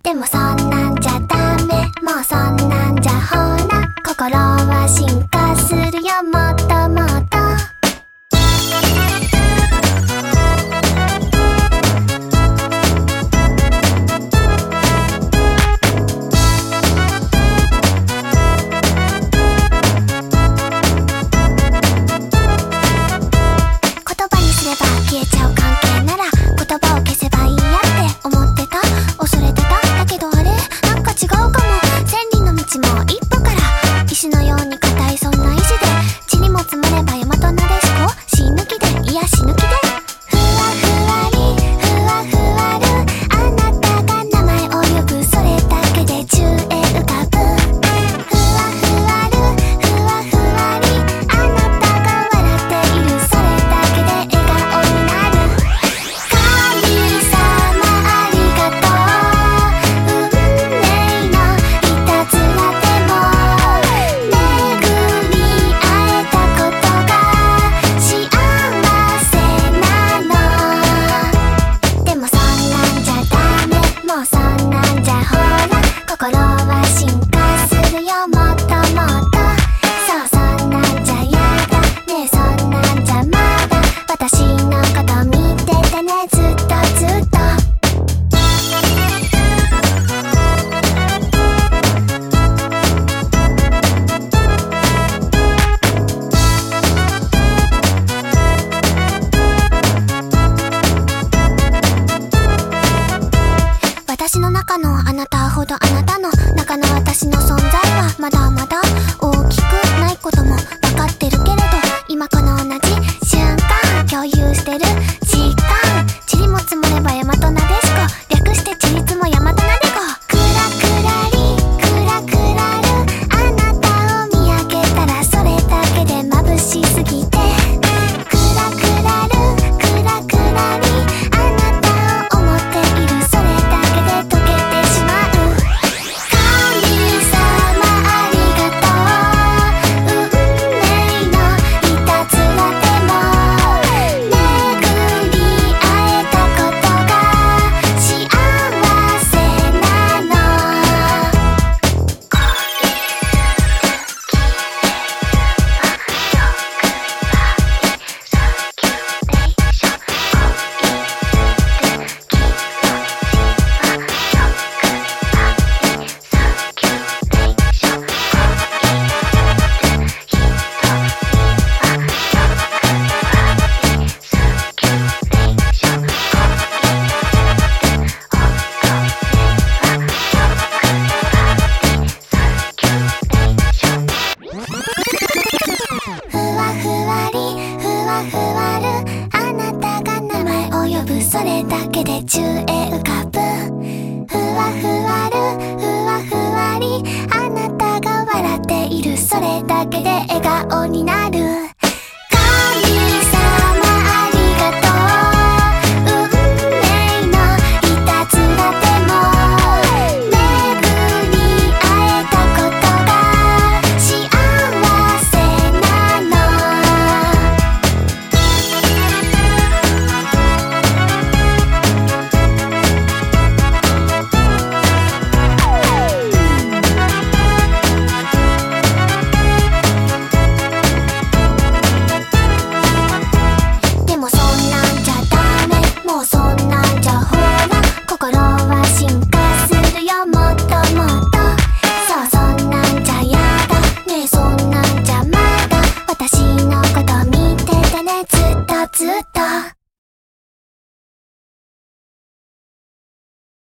でもそんなんじゃダメ、もうそんなんじゃほら心は進化するよ、もっともっと。言葉にすれば消えちゃう関係なら言葉を消せばいいやって思ってた、恐れてた。だけどあれなんか違うかも。千里の道も一歩から、石のように硬いそんな意志で、地にも積もれば大和なでしこ、死ぬ気でいや死ぬ気で、ふわふわりふわふわる、あなたが名前を呼ぶ、それだけで宙へ浮かぶ。ふわふわるふわふわり、あなたが笑っている、それだけで笑顔になる。神様ありがとう、運命のいたずらでも巡り会えたことが幸せなの。でもそんなんじゃダメ、もうそんなんじゃほら心は進化するよ、もっともっと。そう、そんなんじゃやだねえ、そんなんじゃまだ私のこと見ててね、ずっとずっと。私の中のあなたほどあなたの中の私の存在はまだまだ大きくないことも分かってるけれど、今この同じ瞬間共有してる時間、塵も積もれば大和なでしこ、略してちりつも大和なでこ。クラクラリクラクラる、あなたを見上げたらそれだけで眩しすぎて、クラクラるクラクラリ、あなたを思っている、それだけで溶けてしまう。神様ありがとう、運命のいたずらでも巡り会えたことが幸せなの。ふわふわりふわふわる、あなたが名前を呼ぶ、それだけで宙へ浮かぶ。ふわふわるふわふわり、あなたが笑っている、それだけで笑顔になる。